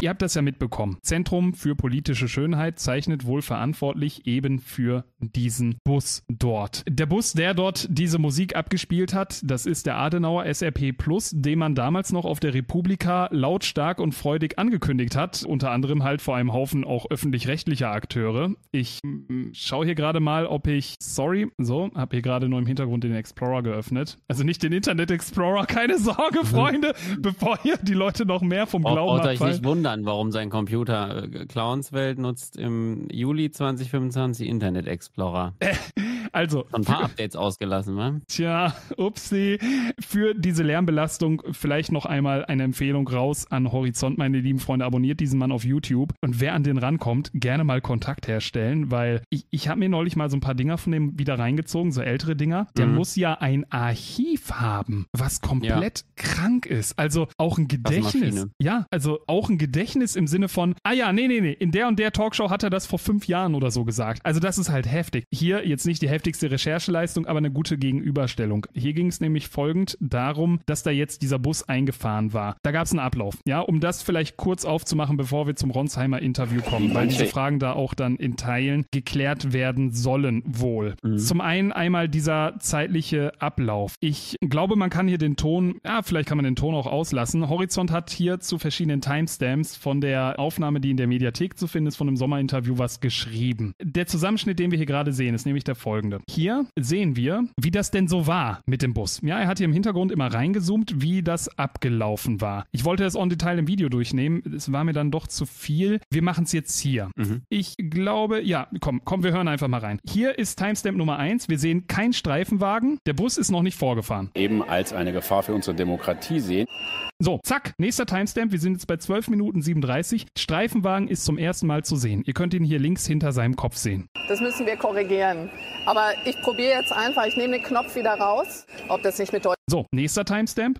Ihr habt das ja mitbekommen. Zentrum für politische Schönheit zeichnet wohl verantwortlich eben für diesen Bus dort. Der Bus, der dort diese Musik abgespielt hat, das ist der Adenauer SRP Plus, den man damals noch auf der Republika lautstark und freudig angekündigt hat. Unter anderem halt vor einem Haufen auch öffentlich-rechtlicher Akteure. Ich schaue hier gerade mal, ob ich, habe hier gerade nur im Hintergrund den Explorer geöffnet. Also nicht den Internet Explorer, keine Sorge, Freunde, bevor hier die Leute noch mehr vom Glauben abfallen. Braucht euch nicht wundern, warum sein Computer Clownswelt nutzt im Juli 2025 Internet Explorer. Also. Ein paar Updates ausgelassen, wa? Tja, upsie. Für diese Lärmbelastung vielleicht noch einmal eine Empfehlung raus an Horizont, meine lieben Freunde. Abonniert diesen Mann auf YouTube. Und wer an den rankommt, gerne mal Kontakt herstellen, weil ich habe mir neulich mal so ein paar Dinger von dem wieder reingezogen, so ältere Dinger. Der muss ja ein Archiv haben, was komplett krank ist. Also auch ein Gedächtnis. Ja, also auch ein Gedächtnis im Sinne von, nee, in der und der Talkshow hat er das vor 5 Jahren oder so gesagt. Also das ist halt heftig. Hier jetzt nicht die heftigste Rechercheleistung, aber eine gute Gegenüberstellung. Hier ging es nämlich folgend darum, dass da jetzt dieser Bus eingefahren war. Da gab es einen Ablauf. Ja, um das vielleicht kurz aufzumachen, bevor wir zum Ronsheimer Interview kommen, weil diese Fragen da auch dann in Teilen geklärt werden sollen wohl. Zum einen einmal dieser zeitliche Ablauf. Ich glaube, man kann hier den Ton, vielleicht kann man den Ton auch auslassen. Horizont hat hier zu verschiedenen Timestamps von der Aufnahme, die in der Mediathek zu finden ist, von einem Sommerinterview was geschrieben. Der Zusammenschnitt, den wir hier gerade sehen, ist nämlich der folgende. Hier sehen wir, wie das denn so war mit dem Bus. Ja, er hat hier im Hintergrund immer reingezoomt, wie das abgelaufen war. Ich wollte das en Detail im Video durchnehmen. Es war mir dann doch zu viel. Wir machen es jetzt hier. Ich glaube, komm, wir hören einfach mal rein. Hier ist Timestamp Nummer 1. Wir sehen keinen Streifenwagen. Der Bus ist noch nicht vorgefahren. Eben als eine Gefahr für unsere Demokratie sehen. So, zack, nächster Timestamp. Wir sind jetzt bei 12 Minuten 37. Streifenwagen ist zum ersten Mal zu sehen. Ihr könnt ihn hier links hinter seinem Kopf sehen. Das müssen wir korrigieren. Aber ich probiere jetzt einfach, ich nehme den Knopf wieder raus, ob das nicht mit Deutsch. So, nächster Timestamp,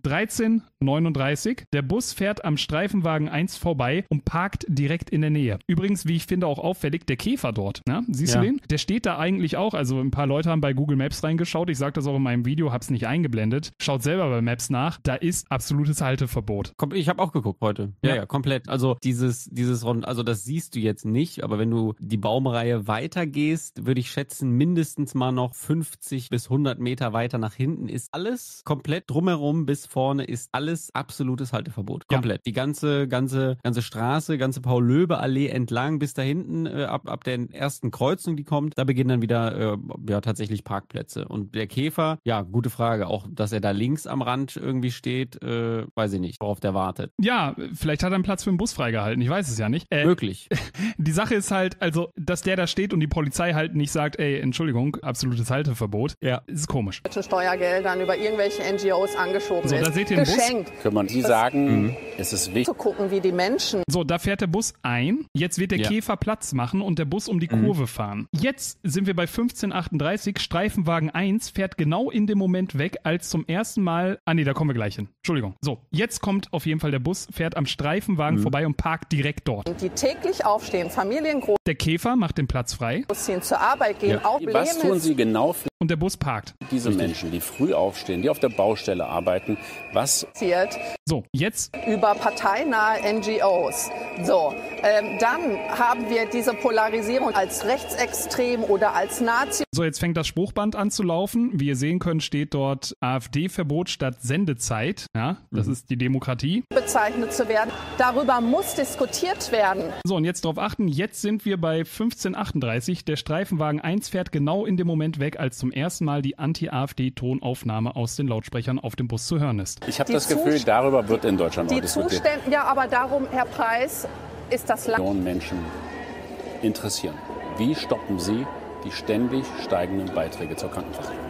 13:39. Der Bus fährt am Streifenwagen 1 vorbei und parkt direkt in der Nähe. Übrigens, wie ich finde, auch auffällig, der Käfer dort. Na, siehst du den? Der steht da eigentlich auch. Also ein paar Leute haben bei Google Maps reingeschaut. Ich sage das auch in meinem Video, hab's nicht eingeblendet. Schaut selber bei Maps nach. Da ist absolutes Halteverbot. Ich habe auch geguckt heute. Ja, komplett. Also dieses Rund, also das siehst du jetzt nicht, aber wenn du die Baumreihe weitergehst, würde ich schätzen, mindestens mal noch 50 bis 100 Meter weiter nach hinten ist alles komplett drumherum bis vorne ist alles absolutes Halteverbot. Komplett. Ja. Die ganze Straße, ganze Paul-Löbe-Allee entlang bis da hinten, ab der ersten Kreuzung, die kommt, da beginnen dann wieder tatsächlich Parkplätze. Und der Käfer, gute Frage. Auch, dass er da links am Rand irgendwie steht, weiß ich nicht, worauf der wartet. Ja, vielleicht hat er einen Platz für den Bus freigehalten. Ich weiß es ja nicht. Möglich. Die Sache ist halt, also, dass der da steht und die Polizei halt nicht sagt, Entschuldigung, absolutes Halteverbot. Ja, ist komisch. Steuergeldern über irgendwelche NGOs angeschoben ist. Da seht ihr den geschenkt. Bus. Kann man die sagen, es ist wichtig zu gucken, wie die Menschen. So, da fährt der Bus ein. Jetzt wird der Käfer Platz machen und der Bus um die Kurve fahren. Jetzt sind wir bei 15:38. Streifenwagen 1 fährt genau in dem Moment weg, als zum ersten Mal... da kommen wir gleich hin. Entschuldigung. So, jetzt kommt auf jeden Fall der Bus, fährt am Streifenwagen vorbei und parkt direkt dort. Und die täglich aufstehen, Familien groß. Der Käfer macht den Platz frei. Ziehen zur Arbeit gehen, auch Was tun Sie genau für und der Bus parkt. Diese Menschen, die früh aufstehen, die auf der Baustelle arbeiten, was passiert? So, jetzt über parteinahe NGOs. So, dann haben wir diese Polarisierung als rechtsextrem oder als Nazi. So, jetzt fängt das Spruchband an zu laufen. Wie ihr sehen könnt, steht dort AfD-Verbot statt Sendezeit. Ja, das ist die Demokratie. Bezeichnet zu werden. Darüber muss diskutiert werden. So, und jetzt darauf achten, jetzt sind wir bei 15:38. Der Streifenwagen 1 fährt genau in dem Moment weg, als zum ersten Mal die Anti-AfD-Tonaufnahme aus den Lautsprechern auf dem Bus zu hören ist. Ich habe das Gefühl, darüber wird in Deutschland auch diskutiert. Ja, aber darum, Herr Preis, ist das Land. Millionen Menschen interessieren. Wie stoppen Sie die ständig steigenden Beiträge zur Krankenversicherung?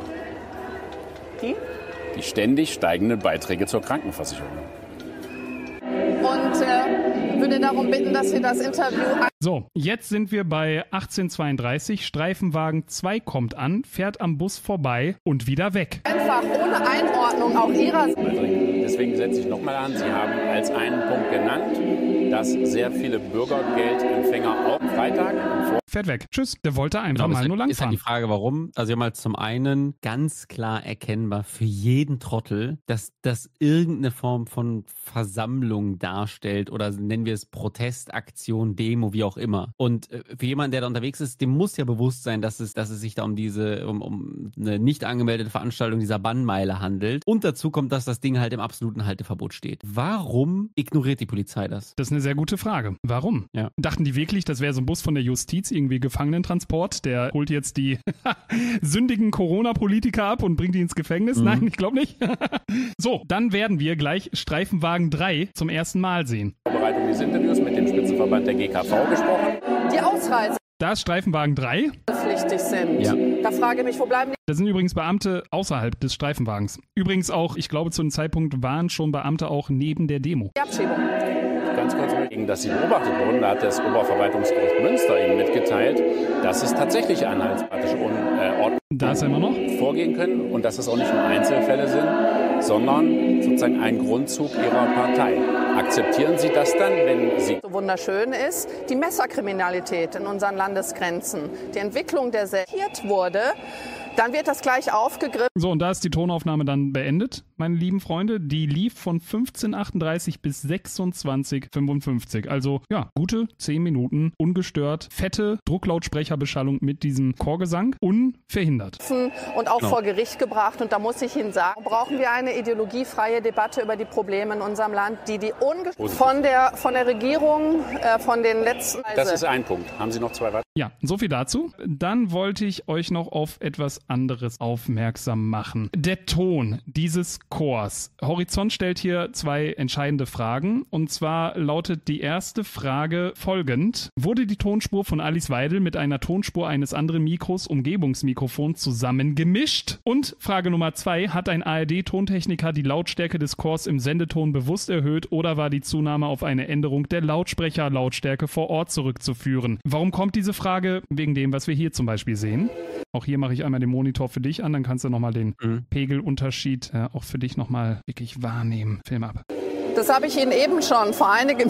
Die ständig steigenden Beiträge zur Krankenversicherung. Und würde darum bitten, dass wir das Interview... So, jetzt sind wir bei 18:32. Streifenwagen 2 kommt an, fährt am Bus vorbei und wieder weg. Einfach ohne Einordnung auch Ihrer... Deswegen setze ich nochmal an, Sie haben als einen Punkt genannt, dass sehr viele Bürgergeldempfänger auch Freitag fährt weg. Tschüss. Der wollte einfach mal nur langfahren. Ist halt die Frage, warum. Also wir haben halt zum einen ganz klar erkennbar für jeden Trottel, dass das irgendeine Form von Versammlung darstellt oder nennen wir wir es Protestaktion, Demo, wie auch immer. Und für jemanden, der da unterwegs ist, dem muss ja bewusst sein, dass es sich da um eine nicht angemeldete Veranstaltung dieser Bannmeile handelt. Und dazu kommt, dass das Ding halt im absoluten Halteverbot steht. Warum ignoriert die Polizei das? Das ist eine sehr gute Frage. Warum? Ja. Dachten die wirklich, das wäre so ein Bus von der Justiz, irgendwie Gefangenentransport, der holt jetzt die sündigen Corona-Politiker ab und bringt die ins Gefängnis? Nein, ich glaube nicht. So, dann werden wir gleich Streifenwagen 3 zum ersten Mal sehen. Vorbereitung dieses Interviews mit dem Spitzenverband der GKV gesprochen. Die Ausreise Da ist Streifenwagen 3. pflichtig sind. Ja. Da frage ich mich, wo bleiben die? Das sind übrigens Beamte außerhalb des Streifenwagens. Übrigens auch, ich glaube, zu dem Zeitpunkt waren schon Beamte auch neben der Demo. Abschiebung. Ganz kurz, dass sie beobachtet wurden, da hat das Oberverwaltungsgericht Münster ihnen mitgeteilt, dass es tatsächlich anhaltspraktische Ordnung Da ist er immer noch. vorgehen können und dass es auch nicht nur Einzelfälle sind, sondern sozusagen ein Grundzug ihrer Partei. Akzeptieren Sie das dann, wenn Sie... So wunderschön ist, die Messerkriminalität in unseren Landesgrenzen, die Entwicklung der selektiert wurde, dann wird das gleich aufgegriffen. So, und da ist die Tonaufnahme dann beendet, meine lieben Freunde. Die lief von 15:38 bis 26:55. Also, ja, gute 10 Minuten, ungestört, fette Drucklautsprecherbeschallung mit diesem Chorgesang, unverhindert. Und auch vor Gericht gebracht. Und da muss ich Ihnen sagen, brauchen wir eine ideologiefreie Debatte über die Probleme in unserem Land, die von der Regierung, von den letzten... Das ist ein Punkt. Haben Sie noch zwei weitere? Ja, so viel dazu. Dann wollte ich euch noch auf etwas anderes aufmerksam machen. Der Ton dieses Chors. Horizont stellt hier 2 entscheidende Fragen. Und zwar lautet die erste Frage folgend. Wurde die Tonspur von Alice Weidel mit einer Tonspur eines anderen Mikros, Umgebungsmikrofon, zusammengemischt? Und Frage Nummer 2. Hat ein ARD-Tontechniker die Lautstärke des Chors im Sendeton bewusst erhöht oder war die Zunahme auf eine Änderung der Lautsprecherlautstärke vor Ort zurückzuführen? Warum kommt diese Frage? Wegen dem, was wir hier zum Beispiel sehen. Auch hier mache ich einmal den Monitor für dich an, dann kannst du nochmal den Pegelunterschied auch für dich nochmal wirklich wahrnehmen. Film ab. Das habe ich Ihnen eben schon vor einigen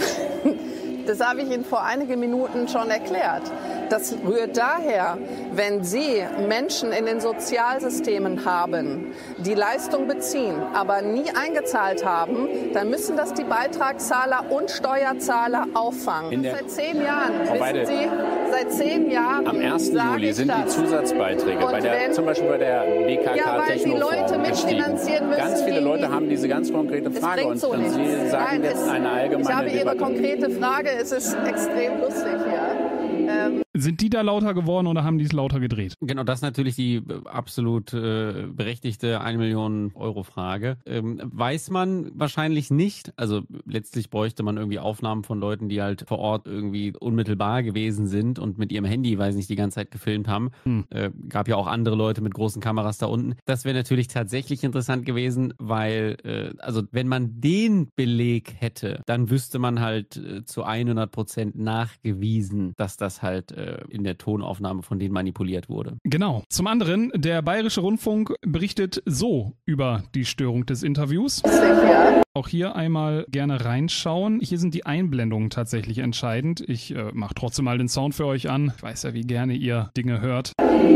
Minuten schon erklärt. Das rührt daher, wenn Sie Menschen in den Sozialsystemen haben, die Leistung beziehen, aber nie eingezahlt haben, dann müssen das die Beitragszahler und Steuerzahler auffangen. Seit 10 Jahren, wissen Sie, seit 10 Jahren. Am 1. Juli sind die Zusatzbeiträge, zum Beispiel bei der BKK Technofonds gestiegen. Ganz viele Leute haben diese ganz konkrete Frage und Sie sagen jetzt eine allgemeine Ich habe Ihre Debatte. konkrete Frage, es ist extrem lustig hier. Sind die da lauter geworden oder haben die es lauter gedreht? Genau, das ist natürlich die absolut berechtigte 1 Million Euro Frage. Weiß man wahrscheinlich nicht. Also letztlich bräuchte man irgendwie Aufnahmen von Leuten, die halt vor Ort irgendwie unmittelbar gewesen sind und mit ihrem Handy, weiß nicht, die ganze Zeit gefilmt haben. Gab ja auch andere Leute mit großen Kameras da unten. Das wäre natürlich tatsächlich interessant gewesen, weil, also wenn man den Beleg hätte, dann wüsste man halt zu 100% nachgewiesen, dass das halt in der Tonaufnahme von denen manipuliert wurde. Genau. Zum anderen, der Bayerische Rundfunk berichtet so über die Störung des Interviews. Auch hier einmal gerne reinschauen. Hier sind die Einblendungen tatsächlich entscheidend. Ich mache trotzdem mal den Sound für euch an. Ich weiß ja, wie gerne ihr Dinge hört.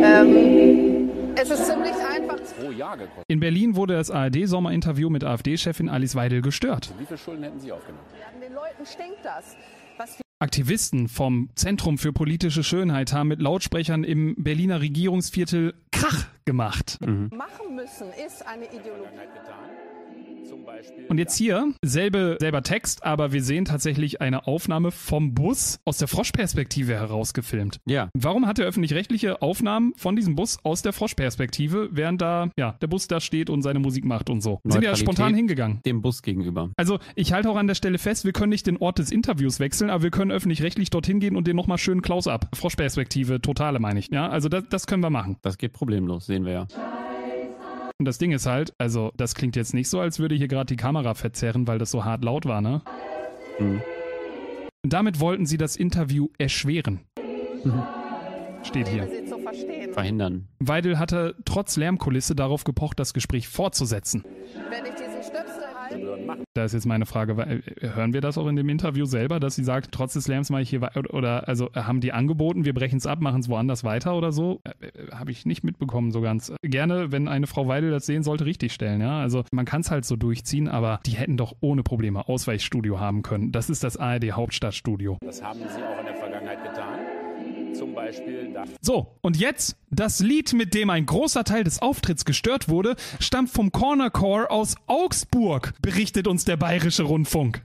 Es ist ziemlich einfach. Pro Jahr gekostet. In Berlin wurde das ARD-Sommerinterview mit AfD-Chefin Alice Weidel gestört. Wie viele Schulden hätten Sie aufgenommen? Den Leuten stinkt das. Was Aktivisten vom Zentrum für politische Schönheit haben mit Lautsprechern im Berliner Regierungsviertel Krach gemacht. wir machen müssen, ist eine Ideologie. Zum Beispiel Und jetzt hier, selber Text, aber wir sehen tatsächlich eine Aufnahme vom Bus aus der Froschperspektive herausgefilmt. Ja. Warum hat der Öffentlich-Rechtliche Aufnahmen von diesem Bus aus der Froschperspektive, während da, ja, der Bus da steht und seine Musik macht und so? Sind ja Neutralität spontan hingegangen. Dem Bus gegenüber. Also ich halte auch an der Stelle fest, wir können nicht den Ort des Interviews wechseln, aber wir können öffentlich-rechtlich dorthin gehen und den nochmal schön Close-up. Froschperspektive, totale meine ich. Ja, also das können wir machen. Das geht problemlos, sehen wir ja. Und das Ding ist halt, also das klingt jetzt nicht so, als würde hier gerade die Kamera verzerren, weil das so hart laut war, ne? Damit wollten sie das Interview erschweren. Steht hier. Sie zu verstehen. Verhindern. Weidel hatte trotz Lärmkulisse darauf gepocht, das Gespräch fortzusetzen. Wenn ich diesen Stöpsel halte, machen. Da ist jetzt meine Frage, hören wir das auch in dem Interview selber, dass sie sagt, trotz des Lärms mache ich hier oder also haben die angeboten, wir brechen es ab, machen es woanders weiter oder so? Habe ich nicht mitbekommen so ganz. Gerne, wenn eine Frau Weidel das sehen sollte, richtig stellen, ja. Also man kann es halt so durchziehen, aber die hätten doch ohne Probleme Ausweichstudio haben können. Das ist das ARD Hauptstadtstudio. Das haben sie auch in der Vergangenheit getan. Zum Beispiel da. So, und jetzt, das Lied, mit dem ein großer Teil des Auftritts gestört wurde, stammt vom Corner Chor aus Augsburg, berichtet uns der Bayerische Rundfunk.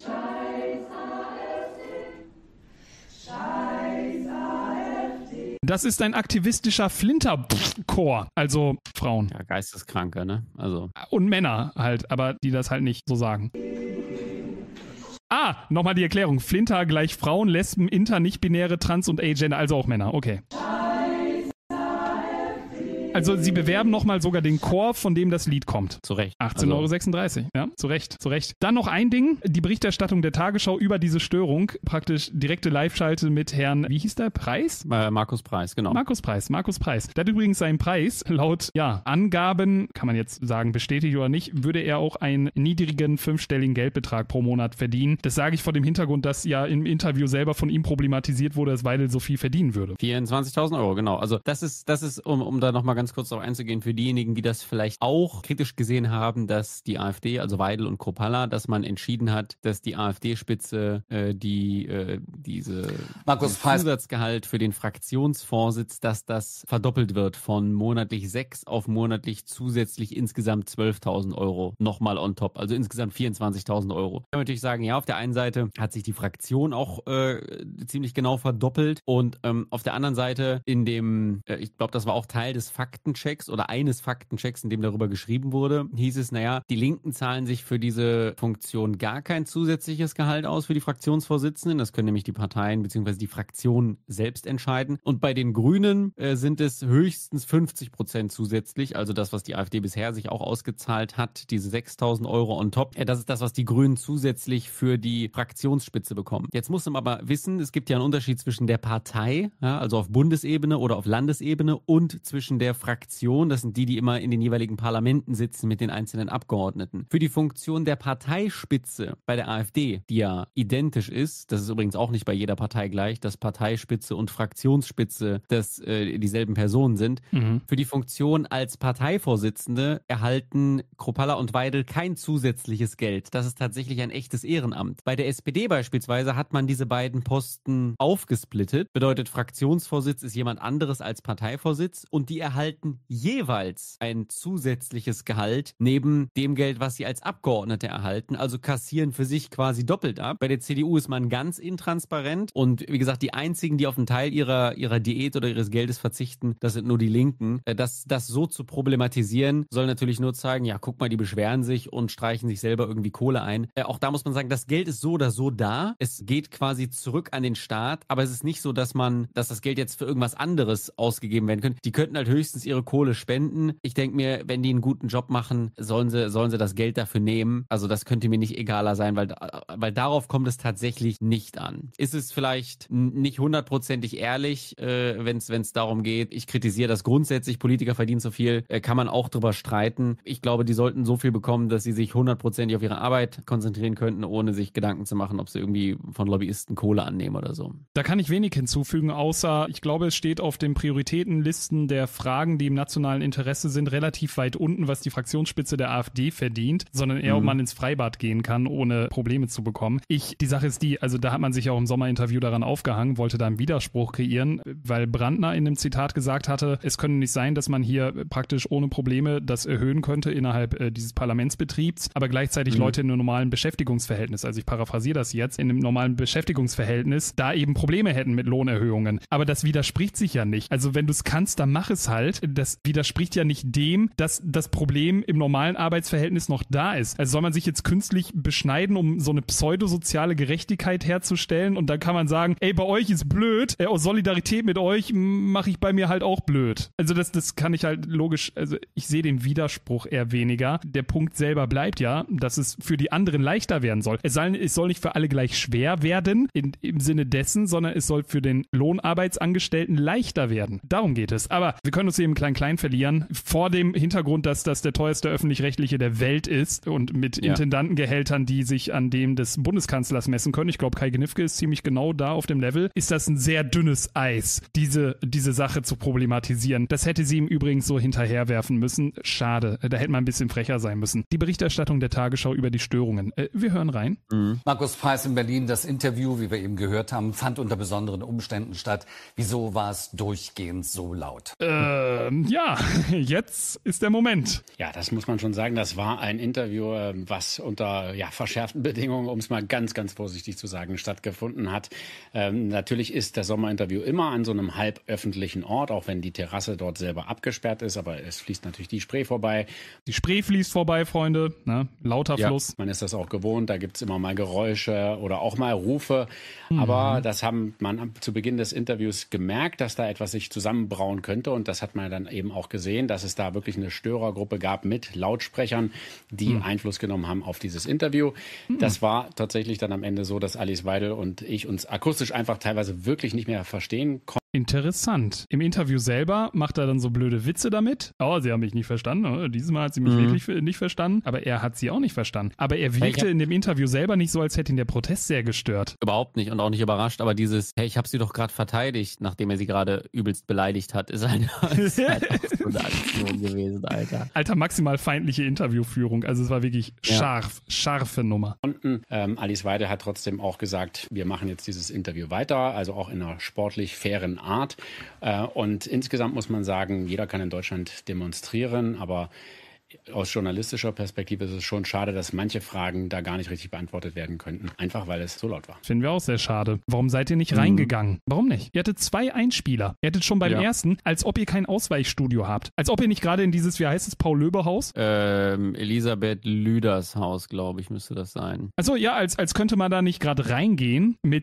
Das ist ein aktivistischer Flinterchor, also Frauen. Ja, Geisteskranke, ne? Also. Und Männer halt, aber die das halt nicht so sagen. Nochmal die Erklärung. Flinter gleich Frauen, Lesben, Inter, nicht-binäre, Trans und Agender, also auch Männer, okay. Also sie bewerben nochmal sogar den Chor, von dem das Lied kommt. Zu Recht. 18,36 €. Ja, zu Recht. Dann noch ein Ding, die Berichterstattung der Tagesschau über diese Störung, praktisch direkte Live-Schalte mit Herrn, wie hieß der, Preis? Markus Preis, genau. Markus Preis. Der hat übrigens seinen Preis, laut Angaben, kann man jetzt sagen, bestätigt oder nicht, würde er auch einen niedrigen 5-stelligen Geldbetrag pro Monat verdienen. Das sage ich vor dem Hintergrund, dass ja im Interview selber von ihm problematisiert wurde, dass Weidel so viel verdienen würde. 24.000 €, genau. Also das ist um da nochmal ganz kurz darauf einzugehen, für diejenigen, die das vielleicht auch kritisch gesehen haben, dass die AfD, also Weidel und Kropalla, dass man entschieden hat, dass die AfD-Spitze dieses Zusatzgehalt für den Fraktionsvorsitz, dass das verdoppelt wird von monatlich 6 auf monatlich zusätzlich insgesamt 12.000 € nochmal on top, also insgesamt 24.000 €. Ich kann natürlich sagen, ja, auf der einen Seite hat sich die Fraktion auch ziemlich genau verdoppelt und auf der anderen Seite in dem, ich glaube, das war auch Teil des Faktenchecks oder eines Faktenchecks, in dem darüber geschrieben wurde, hieß es, die Linken zahlen sich für diese Funktion gar kein zusätzliches Gehalt aus für die Fraktionsvorsitzenden. Das können nämlich die Parteien bzw. die Fraktion selbst entscheiden. Und bei den Grünen sind es höchstens 50% zusätzlich, also das, was die AfD bisher sich auch ausgezahlt hat, diese 6.000 € on top. Das ist das, was die Grünen zusätzlich für die Fraktionsspitze bekommen. Jetzt muss man aber wissen, es gibt ja einen Unterschied zwischen der Partei, also auf Bundesebene oder auf Landesebene, und zwischen der Fraktion, das sind die immer in den jeweiligen Parlamenten sitzen mit den einzelnen Abgeordneten. Für die Funktion der Parteispitze bei der AfD, die ja identisch ist, das ist übrigens auch nicht bei jeder Partei gleich, dass Parteispitze und Fraktionsspitze dieselben Personen sind. Für die Funktion als Parteivorsitzende erhalten Kropalla und Weidel kein zusätzliches Geld. Das ist tatsächlich ein echtes Ehrenamt. Bei der SPD beispielsweise hat man diese beiden Posten aufgesplittet. Bedeutet, Fraktionsvorsitz ist jemand anderes als Parteivorsitz und die erhalten jeweils ein zusätzliches Gehalt neben dem Geld, was sie als Abgeordnete erhalten, also kassieren für sich quasi doppelt ab. Bei der CDU ist man ganz intransparent und wie gesagt, die einzigen, die auf einen Teil ihrer Diät oder ihres Geldes verzichten, das sind nur die Linken. Das so zu problematisieren, soll natürlich nur zeigen, ja, guck mal, die beschweren sich und streichen sich selber irgendwie Kohle ein. Auch da muss man sagen, das Geld ist so oder so da. Es geht quasi zurück an den Staat, aber es ist nicht so, dass das Geld jetzt für irgendwas anderes ausgegeben werden könnte. Die könnten halt höchstens ihre Kohle spenden. Ich denke mir, wenn die einen guten Job machen, sollen sie das Geld dafür nehmen. Also das könnte mir nicht egaler sein, weil darauf kommt es tatsächlich nicht an. Ist es vielleicht nicht 100%ig ehrlich, wenn es darum geht, ich kritisiere das grundsätzlich, Politiker verdienen so viel, kann man auch drüber streiten. Ich glaube, die sollten so viel bekommen, dass sie sich 100%ig auf ihre Arbeit konzentrieren könnten, ohne sich Gedanken zu machen, ob sie irgendwie von Lobbyisten Kohle annehmen oder so. Da kann ich wenig hinzufügen, außer ich glaube, es steht auf den Prioritätenlisten der Fragen, die im nationalen Interesse sind, relativ weit unten, was die Fraktionsspitze der AfD verdient, sondern eher, ob man ins Freibad gehen kann, ohne Probleme zu bekommen. Die Sache ist die, also da hat man sich auch im Sommerinterview daran aufgehangen, wollte da einen Widerspruch kreieren, weil Brandner in einem Zitat gesagt hatte, es könne nicht sein, dass man hier praktisch ohne Probleme das erhöhen könnte innerhalb dieses Parlamentsbetriebs, aber gleichzeitig Leute in einem normalen Beschäftigungsverhältnis, also ich paraphrasiere das jetzt, in einem normalen Beschäftigungsverhältnis, da eben Probleme hätten mit Lohnerhöhungen. Aber das widerspricht sich ja nicht. Also wenn du es kannst, dann mach es halt. Das widerspricht ja nicht dem, dass das Problem im normalen Arbeitsverhältnis noch da ist. Also soll man sich jetzt künstlich beschneiden, um so eine pseudosoziale Gerechtigkeit herzustellen und dann kann man sagen, ey, bei euch ist blöd, aus Solidarität mit euch mache ich bei mir halt auch blöd. Also das kann ich halt logisch, also ich sehe den Widerspruch eher weniger. Der Punkt selber bleibt ja, dass es für die anderen leichter werden soll. Es soll nicht für alle gleich schwer werden, im Sinne dessen, sondern es soll für den Lohnarbeitsangestellten leichter werden. Darum geht es. Aber wir können uns sie im Klein-Klein verlieren, vor dem Hintergrund, dass das der teuerste Öffentlich-Rechtliche der Welt ist und mit Intendantengehältern, die sich an dem des Bundeskanzlers messen können. Ich glaube, Kai Gnifke ist ziemlich genau da auf dem Level. Ist das ein sehr dünnes Eis, diese Sache zu problematisieren. Das hätte sie ihm übrigens so hinterherwerfen müssen. Schade, da hätte man ein bisschen frecher sein müssen. Die Berichterstattung der Tagesschau über die Störungen. Wir hören rein. Markus Preiß in Berlin. Das Interview, wie wir eben gehört haben, fand unter besonderen Umständen statt. Wieso war es durchgehend so laut? Ja, jetzt ist der Moment. Ja, das muss man schon sagen. Das war ein Interview, was unter verschärften Bedingungen, um es mal ganz, ganz vorsichtig zu sagen, stattgefunden hat. Natürlich ist das Sommerinterview immer an so einem halböffentlichen Ort, auch wenn die Terrasse dort selber abgesperrt ist, aber es fließt natürlich die Spree vorbei. Die Spree fließt vorbei, Freunde, ne? Lauter Fluss. Man ist das auch gewohnt, da gibt es immer mal Geräusche oder auch mal Rufe, aber das haben man zu Beginn des Interviews gemerkt, dass da etwas sich zusammenbrauen könnte und das hat man dann eben auch gesehen, dass es da wirklich eine Störergruppe gab mit Lautsprechern, die Einfluss genommen haben auf dieses Interview. Das war tatsächlich dann am Ende so, dass Alice Weidel und ich uns akustisch einfach teilweise wirklich nicht mehr verstehen konnten. Interessant. Im Interview selber macht er dann so blöde Witze damit. Oh, sie haben mich nicht verstanden. Dieses Mal hat sie mich wirklich nicht verstanden. Aber er hat sie auch nicht verstanden. Aber er wirkte in dem Interview selber nicht so, als hätte ihn der Protest sehr gestört. Überhaupt nicht und auch nicht überrascht. Aber dieses, hey, ich habe sie doch gerade verteidigt, nachdem er sie gerade übelst beleidigt hat, ist halt auch so eine Aktion gewesen, Alter. Alter, maximal feindliche Interviewführung. Also es war wirklich scharfe Nummer. Und Alice Weidel hat trotzdem auch gesagt, wir machen jetzt dieses Interview weiter. Also auch in einer sportlich fairen Art. Und insgesamt muss man sagen, jeder kann in Deutschland demonstrieren, aber aus journalistischer Perspektive ist es schon schade, dass manche Fragen da gar nicht richtig beantwortet werden könnten. Einfach, weil es so laut war. Finden wir auch sehr schade. Warum seid ihr nicht reingegangen? Warum nicht? Ihr hattet 2 Einspieler. Ihr hattet schon beim ersten, als ob ihr kein Ausweichstudio habt. Als ob ihr nicht gerade in dieses, wie heißt es, Paul-Löbe-Haus? Elisabeth Lüders Haus, glaube ich, müsste das sein. Also ja, als könnte man da nicht gerade reingehen mit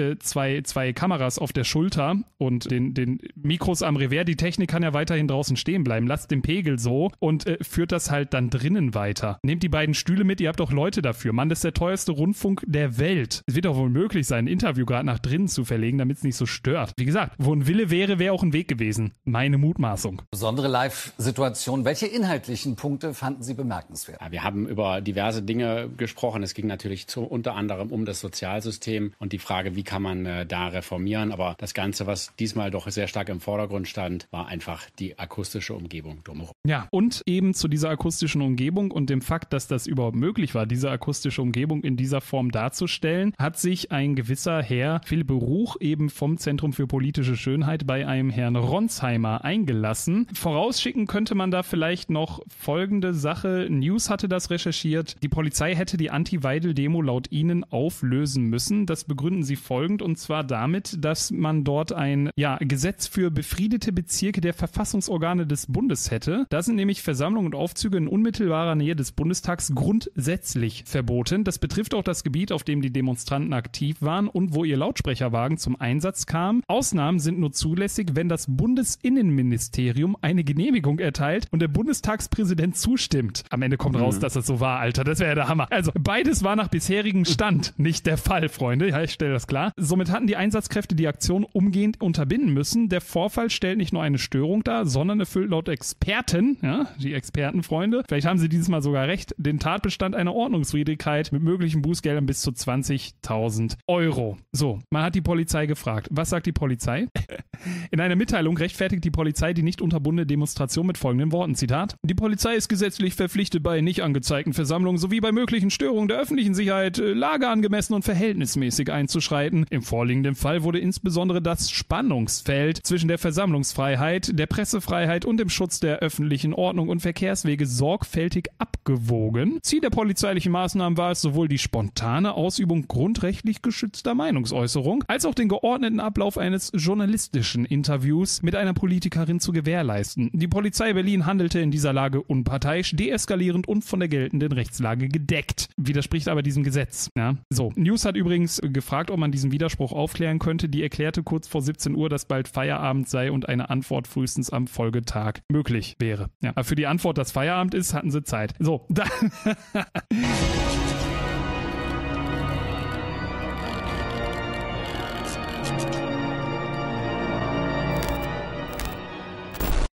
zwei Kameras auf der Schulter und den Mikros am Revers. Die Technik kann ja weiterhin draußen stehen bleiben. Lasst den Pegel so und führt das halt dann drinnen weiter. Nehmt die beiden Stühle mit, ihr habt doch Leute dafür. Mann, das ist der teuerste Rundfunk der Welt. Es wird doch wohl möglich sein, ein Interview gerade nach drinnen zu verlegen, damit es nicht so stört. Wie gesagt, wo ein Wille wäre auch ein Weg gewesen. Meine Mutmaßung. Besondere Live-Situation. Welche inhaltlichen Punkte fanden Sie bemerkenswert? Ja, wir haben über diverse Dinge gesprochen. Es ging natürlich unter anderem um das Sozialsystem und die Frage, wie kann man da reformieren. Aber das Ganze, was diesmal doch sehr stark im Vordergrund stand, war einfach die akustische Umgebung drumherum. Ja, und eben zu dieser akustischen Umgebung und dem Fakt, dass das überhaupt möglich war, diese akustische Umgebung in dieser Form darzustellen, hat sich ein gewisser Herr Philipp Ruch eben vom Zentrum für politische Schönheit bei einem Herrn Ronsheimer eingelassen. Vorausschicken könnte man da vielleicht noch folgende Sache. News hatte das recherchiert. Die Polizei hätte die Anti-Weidel-Demo laut ihnen auflösen müssen. Das begründen sie folgend und zwar damit, dass man dort ein Gesetz für befriedete Bezirke der Verfassungsorgane des Bundes hätte. Da sind nämlich Versammlungen und Aufzüge in unmittelbarer Nähe des Bundestags grundsätzlich verboten. Das betrifft auch das Gebiet, auf dem die Demonstranten aktiv waren und wo ihr Lautsprecherwagen zum Einsatz kam. Ausnahmen sind nur zulässig, wenn das Bundesinnenministerium eine Genehmigung erteilt und der Bundestagspräsident zustimmt. Am Ende kommt raus, dass das so war, Alter. Das wäre ja der Hammer. Also beides war nach bisherigem Stand nicht der Fall, Freunde. Ja, ich stelle das klar. Somit hatten die Einsatzkräfte die Aktion umgehend unterbinden müssen. Der Vorfall stellt nicht nur eine Störung dar, sondern erfüllt laut Experten, die Expertenfreunde, vielleicht haben sie dieses Mal sogar recht, den Tatbestand einer Ordnungswidrigkeit mit möglichen Bußgeldern bis zu 20.000 Euro. So, man hat die Polizei gefragt. Was sagt die Polizei? In einer Mitteilung rechtfertigt die Polizei die nicht unterbundene Demonstration mit folgenden Worten, Zitat: Die Polizei ist gesetzlich verpflichtet, bei nicht angezeigten Versammlungen sowie bei möglichen Störungen der öffentlichen Sicherheit lageangemessen und verhältnismäßig einzuschreiten. Im vorliegenden Fall wurde insbesondere das Spannungsfeld zwischen der Versammlungsfreiheit, der Pressefreiheit und dem Schutz der öffentlichen Ordnung und Verkehrswege sorgfältig abgewogen. Ziel der polizeilichen Maßnahmen war es, sowohl die spontane Ausübung grundrechtlich geschützter Meinungsäußerung als auch den geordneten Ablauf eines journalistischen Interviews mit einer Politikerin zu gewährleisten. Die Polizei Berlin handelte in dieser Lage unparteiisch, deeskalierend und von der geltenden Rechtslage gedeckt. Widerspricht aber diesem Gesetz. Ja? So, News hat übrigens gefragt, ob man diesen Widerspruch aufklären könnte. Die erklärte kurz vor 17 Uhr, dass bald Feierabend sei und eine Antwort frühestens am Folgetag möglich wäre. Ja, aber für die Antwort, dass Feierabend ist, hatten sie Zeit. So,